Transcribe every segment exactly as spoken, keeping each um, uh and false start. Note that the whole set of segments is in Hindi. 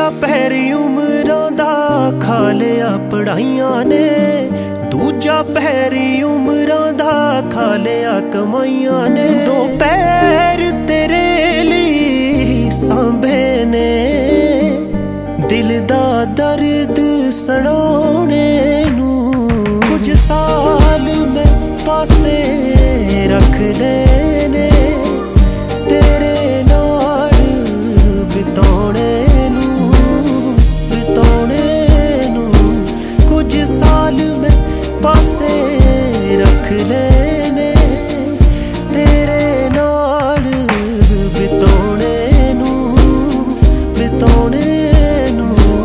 पहला पैरी उमरां दा खा लिया पढ़ाइयां ने, दूजा पैरी उमरां दा खा लिया कमाइयां ने। दो पैर तेरे लिए सांभे ने, दिल दा दर्द सड़ाने नू। कुछ साल मैं पासे रख लेने, तेरे नाल बिताने नू बिताने नू। कुछ साल मैं पासे रख लेने, तेरे नाल बिताने नू बिताने नू।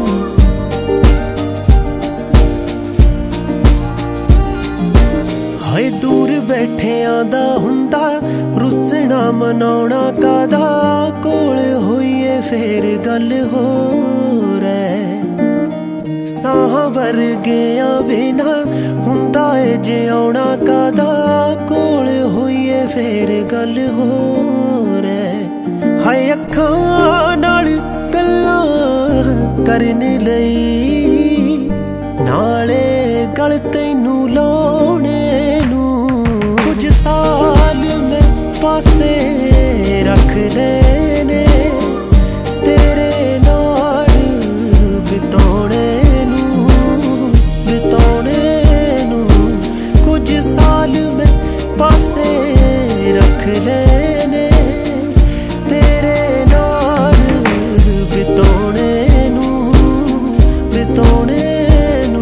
हाय दूर बैठियां दा हुंदा रुसना मनाउणा कादा, कोल होइए फेर गल होरे। साह वर्गियां बिना हुंदा ए जे आउणा कादा, कोल होइए फेर गल होरे। हाय अखां नाल गल्लां करने लई, नाले गल तैनू लाउणे नू। कुछ साल मैं पासे रख लेने, तेरे नाल बिताने नू बिताने नू। कुछ साल मैं पासे रख लेने, तेरे नाल बिताने नू बिताने नू।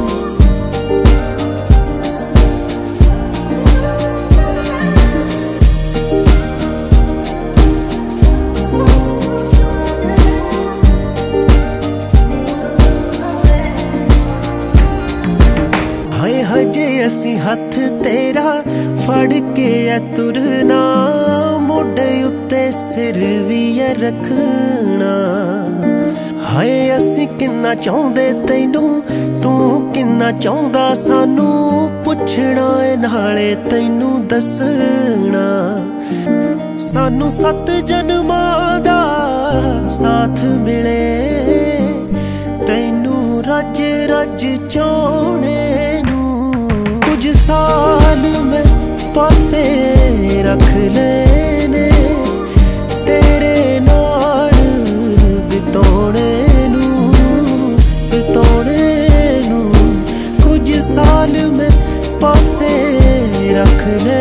हाय हजे असी हथ तेरा फड़ के ऐ तुरना, मोढे उत्ते सिर भी ऐ रखना। हाय असी किन्ना चाहुंदे तैनू, तू किन्ना चाहुंदा सानू, पुछना ए नाले तैनू दसना। सानू सत जन्मां दा साथ मिले, तैनू रज रज चाहणे नू। कुछ साल मैं पासे रख लेने, तेरे नाल बिताने नू बिताने नू। कुछ साल मैं पासे रख ले,